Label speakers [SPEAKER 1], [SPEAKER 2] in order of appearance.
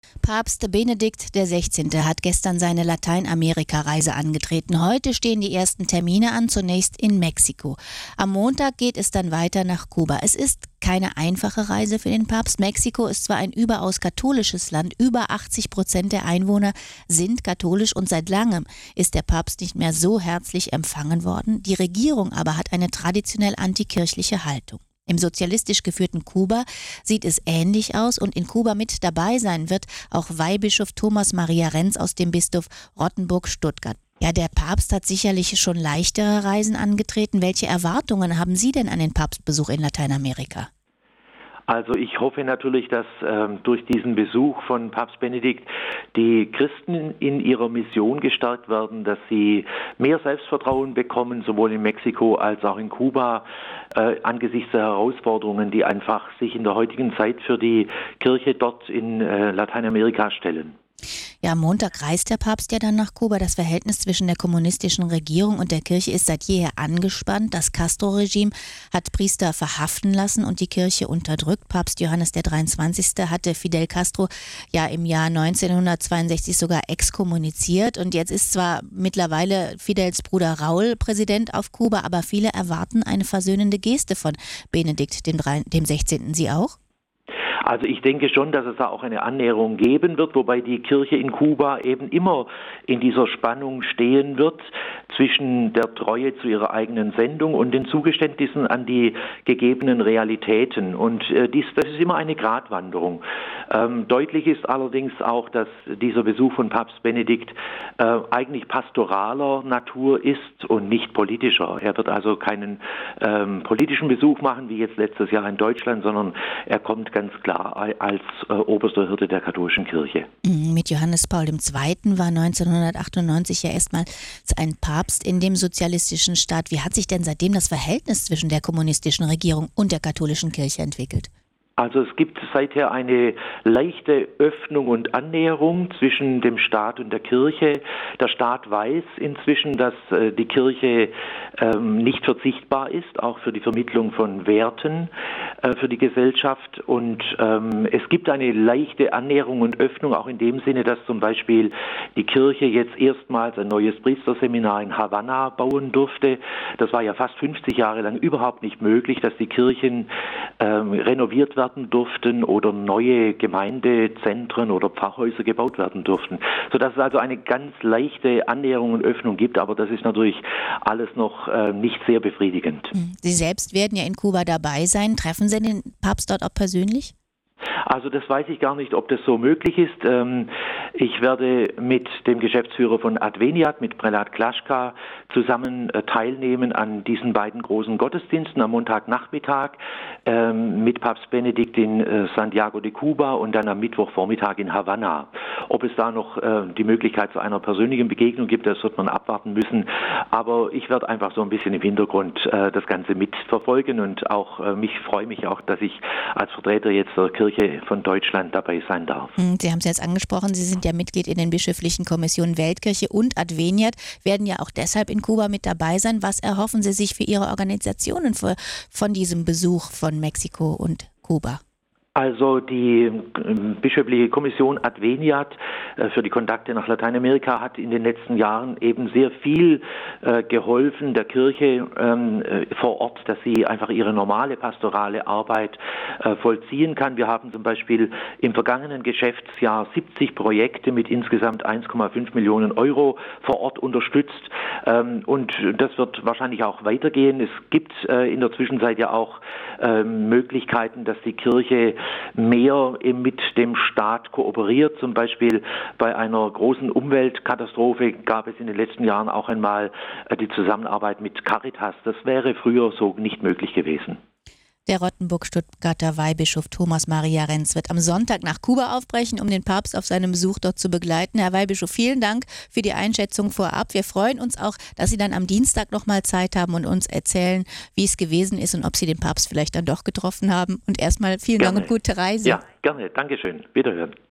[SPEAKER 1] Papst Benedikt XVI. Hat gestern seine Lateinamerika-Reise angetreten. Heute stehen die ersten Termine an, zunächst in Mexiko. Am Montag geht es dann weiter nach Kuba. Es ist keine einfache Reise für den Papst. Mexiko ist zwar ein überaus katholisches Land, über 80% der Einwohner sind katholisch und seit langem ist der Papst nicht mehr so herzlich empfangen worden. Die Regierung aber hat eine traditionell antikirchliche Haltung. Im sozialistisch geführten Kuba sieht es ähnlich aus und in Kuba mit dabei sein wird auch Weihbischof Thomas Maria Renz aus dem Bistum Rottenburg-Stuttgart. Ja, der Papst hat sicherlich schon leichtere Reisen angetreten. Welche Erwartungen haben Sie denn an den Papstbesuch in Lateinamerika?
[SPEAKER 2] Also ich hoffe natürlich, dass durch diesen Besuch von Papst Benedikt die Christen in ihrer Mission gestärkt werden, dass sie mehr Selbstvertrauen bekommen, sowohl in Mexiko als auch in Kuba, angesichts der Herausforderungen, die einfach sich in der heutigen Zeit für die Kirche dort in Lateinamerika stellen.
[SPEAKER 1] Ja, am Montag reist der Papst ja dann nach Kuba. Das Verhältnis zwischen der kommunistischen Regierung und der Kirche ist seit jeher angespannt. Das Castro-Regime hat Priester verhaften lassen und die Kirche unterdrückt. Papst Johannes der 23. hatte Fidel Castro ja im Jahr 1962 sogar exkommuniziert. Und jetzt ist zwar mittlerweile Fidels Bruder Raúl Präsident auf Kuba, aber viele erwarten eine versöhnende Geste von Benedikt dem 16. Sie auch?
[SPEAKER 2] Also ich denke schon, dass es da auch eine Annäherung geben wird, wobei die Kirche in Kuba eben immer in dieser Spannung stehen wird zwischen der Treue zu ihrer eigenen Sendung und den Zugeständnissen an die gegebenen Realitäten. Und das ist immer eine Gratwanderung. Deutlich ist allerdings auch, dass dieser Besuch von Papst Benedikt eigentlich pastoraler Natur ist und nicht politischer. Er wird also keinen politischen Besuch machen, wie jetzt letztes Jahr in Deutschland, sondern er kommt ganz klar als oberster Hirte der katholischen Kirche.
[SPEAKER 1] Mit Johannes Paul II. War 1998 ja erstmals ein Papst in dem sozialistischen Staat. Wie hat sich denn seitdem das Verhältnis zwischen der kommunistischen Regierung und der katholischen Kirche entwickelt?
[SPEAKER 2] Also es gibt seither eine leichte Öffnung und Annäherung zwischen dem Staat und der Kirche. Der Staat weiß inzwischen, dass die Kirche nicht verzichtbar ist, auch für die Vermittlung von Werten für die Gesellschaft. Und es gibt eine leichte Annäherung und Öffnung, auch in dem Sinne, dass zum Beispiel die Kirche jetzt erstmals ein neues Priesterseminar in Havanna bauen durfte. Das war ja fast 50 Jahre lang überhaupt nicht möglich, dass die Kirchen renoviert werden durften oder neue Gemeindezentren oder Pfarrhäuser gebaut werden durften. Sodass es also eine ganz leichte Annäherung und Öffnung gibt, aber das ist natürlich alles noch nicht sehr befriedigend.
[SPEAKER 1] Sie selbst werden ja in Kuba dabei sein. Treffen Sie den Papst dort auch persönlich?
[SPEAKER 2] Also das weiß ich gar nicht, ob das so möglich ist. Ich werde mit dem Geschäftsführer von Adveniat, mit Prälat Klaschka, zusammen teilnehmen an diesen beiden großen Gottesdiensten am Montagnachmittag mit Papst Benedikt in Santiago de Cuba und dann am Mittwochvormittag in Havanna. Ob es da noch die Möglichkeit zu einer persönlichen Begegnung gibt, das wird man abwarten müssen. Aber ich werde einfach so ein bisschen im Hintergrund das Ganze mitverfolgen und auch freue mich auch, dass ich als Vertreter jetzt der Kirche von Deutschland dabei sein darf.
[SPEAKER 1] Sie haben es jetzt angesprochen, Sie sind ja Mitglied in den bischöflichen Kommissionen Weltkirche und Adveniat, werden ja auch deshalb in Kuba mit dabei sein. Was erhoffen Sie sich für Ihre Organisationen von diesem Besuch von Mexiko und Kuba?
[SPEAKER 2] Also die bischöfliche Kommission Adveniat für die Kontakte nach Lateinamerika hat in den letzten Jahren eben sehr viel geholfen der Kirche vor Ort, dass sie einfach ihre normale pastorale Arbeit vollziehen kann. Wir haben zum Beispiel im vergangenen Geschäftsjahr 70 Projekte mit insgesamt 1,5 Millionen Euro vor Ort unterstützt und das wird wahrscheinlich auch weitergehen. Es gibt in der Zwischenzeit ja auch Möglichkeiten, dass die Kirche mehr mit dem Staat kooperiert. Zum Beispiel bei einer großen Umweltkatastrophe gab es in den letzten Jahren auch einmal die Zusammenarbeit mit Caritas. Das wäre früher so nicht möglich gewesen.
[SPEAKER 1] Der Rottenburg-Stuttgarter Weihbischof Thomas Maria Renz wird am Sonntag nach Kuba aufbrechen, um den Papst auf seinem Besuch dort zu begleiten. Herr Weihbischof, vielen Dank für die Einschätzung vorab. Wir freuen uns auch, dass Sie dann am Dienstag nochmal Zeit haben und uns erzählen, wie es gewesen ist und ob Sie den Papst vielleicht dann doch getroffen haben. Und erstmal vielen Dank und gute Reise.
[SPEAKER 2] Ja, gerne. Dankeschön. Wiederhören.